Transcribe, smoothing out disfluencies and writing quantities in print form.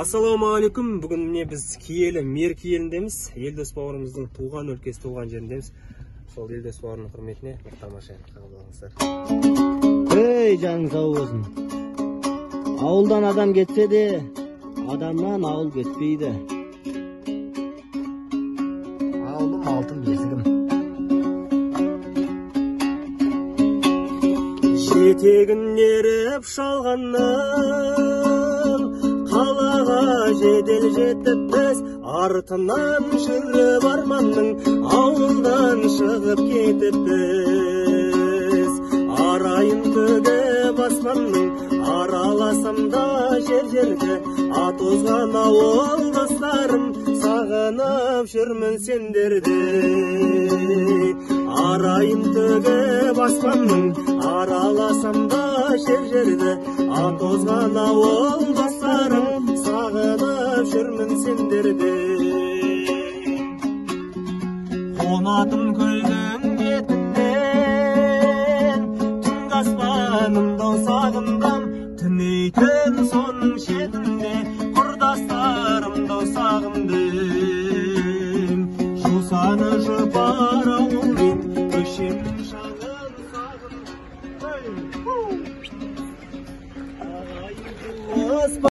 Ассалаумағалейкум. Бүгін міне біз киелі Меркі еліндеміз. Елдос бауырымыздың туған өлкесі, туған жеріндеміз. Сол Елдос бауырының құрметіне бір тамаша қабыл алыңыздар. Ей, жаның сау болсын. Ауылдан адам кетсе де, адамнан ауыл кетпейді. Ауылым алтын бесігім. Жетегін еріп шалғаннан қалаға жедел жетіп біз, артынан жүріп арманның ауылдан шығып кетіп біз. Арайын төгіп аспанның араласам да жер-жерге, атозған ауыл достарым, сағынып жүрмін сендерді. Арайын төгіп аспанның араласам да жер-жерді, атозған ауыл достарым, сағынып жүрмін сендерді. Қонатын көлдің бетінен түнгі аспанымды сағындам, түнейтін соның шетін